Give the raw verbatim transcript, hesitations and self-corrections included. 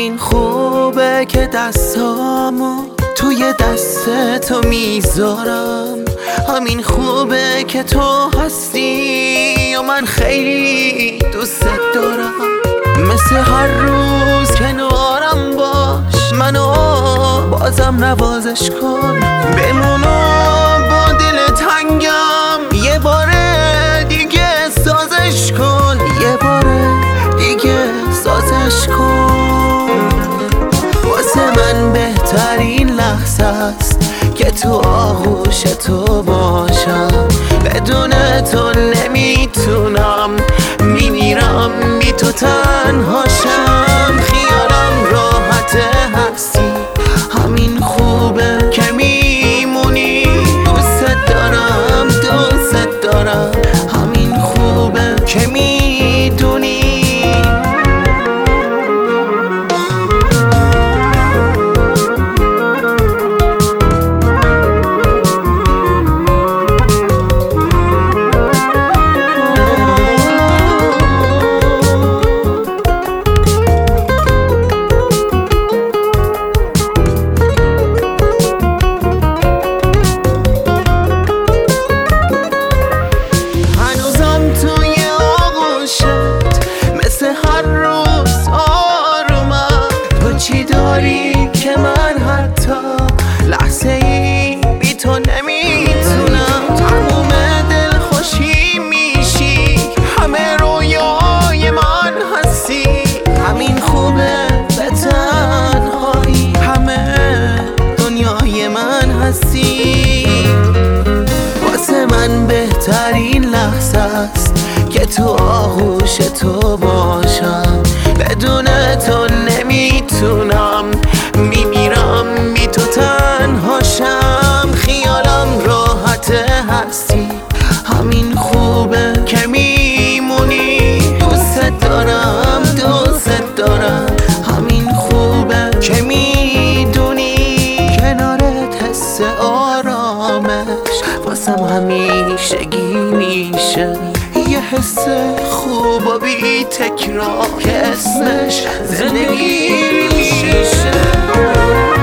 همین خوبه که دستامو توی دست تو میذارم، همین خوبه که تو هستی و من خیلی دوست دارم. مثل هر روز کنارم باش، منو بازم نوازش کن، بمونم با دل تنگم یه بار دیگه سازش کن، یه بار دیگه سازش کن. واسه من بهترین لحظه است که تو آغوش تو باشم، بدون تو نمیتونم، میمیرم بی تو تنهاشم. خیالم راحت هستی، همین خوبه که میمونی، دوست دارم دوست دارم، همین خوبه که میدونی. چی داری که من حتی لحظه ای بی تو نمیتونم، تموم دل خوشی میشی، همه رویای من هستی، همین خوبه به تنهایی، همه دنیای من هستی. واسه من بهترین لحظه است که تو آغوش تو باشم، بدون تو نمیتونم، میمیرم بی تو تنهاشم. خیالم راحت هستی، همین خوبه که میمونی، دوست دارم دوست دارم، همین خوبه که میدونی. کنارت حس آرامش واسم همیشگی میشه، یه حس خوب و بی تکرار که اسمش زندگی میشه.